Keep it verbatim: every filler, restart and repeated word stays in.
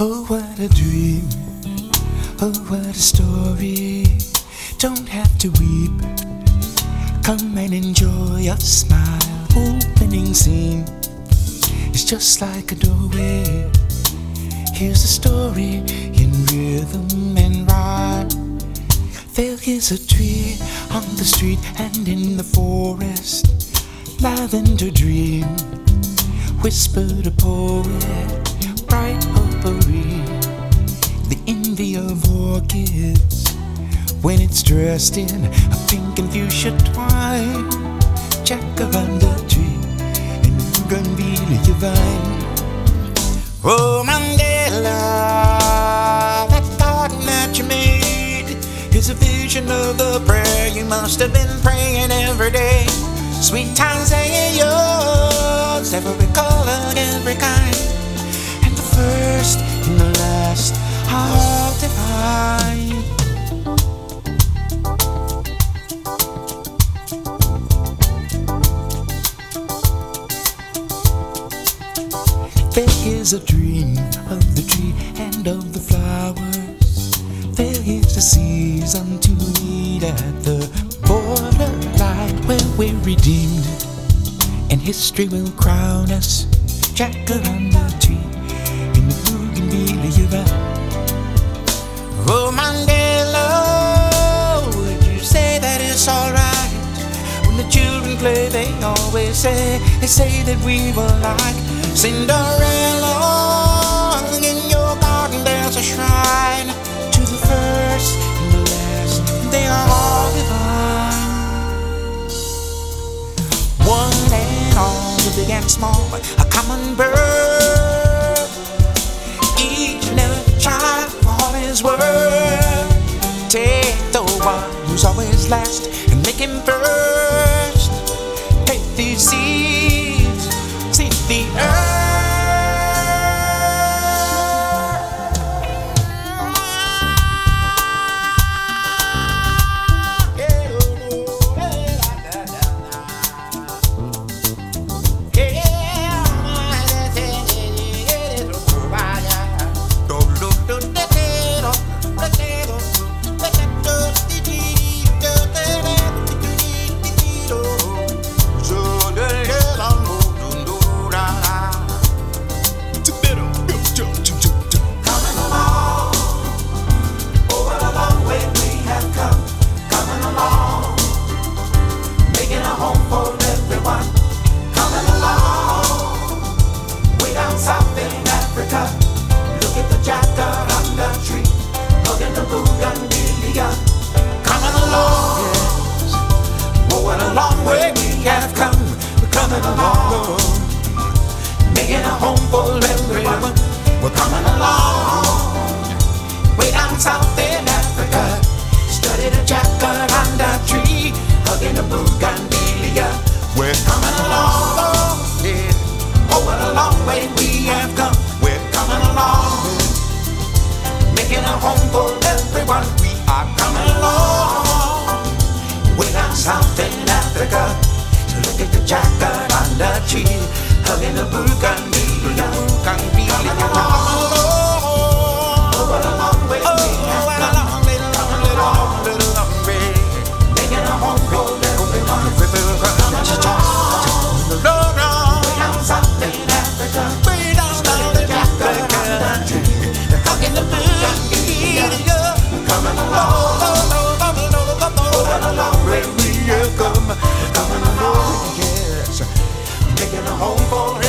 Oh, what a dream. Oh, what a story. Don't have to weep. Come and enjoy a smile. Opening scene. It's just like a doorway. Here's the story in rhythm and rhyme. There is a tree on the street and in the forest. Lavender dream, whispered a poet. Bright potpourri, the envy of orchids when it's dressed in a pink and fuchsia twine. Jacaranda tree and bougainvillea vine. Oh, Mandela, that garden that you made is a vision of the prayer you must have been praying every day. Sweet Tanzania, yours, every color, every kind, and the first and the last are all divine. There is a dream of the tree and of the flowers. There is a season to meet at the borderline where we're redeemed, and history will crown us. Jacaranda tree in the bougainvillea vine. Oh, Mandela, would you say that it's alright? When the children play, they always say, they say that we were like Cinderella. In your garden there's a shrine to the first and the last, they are all divine. One and all, the big and small, a common bird. Each and every child for all his worth. Take the one who's always last and make him first. Take these seeds, seed the earth. Making a home for everyone. We're coming along, way down south in Africa. Study the jacaranda tree, hugging a bougainvillea. We're coming along, yeah. Oh, what a long way we have come. We're coming along, making a home for everyone. We are coming along, way down south in Africa. So look at the jacaranda tree, hugging the bougainvillea, bougainvillea. Oh, what a long way we have come. Coming along, little long way, making a home for everyone. Coming along, way down south in Africa, way down south in Africa, hugging the bougainvillea. Coming along, oh, what a long way we have come. Coming along, yes, making a home for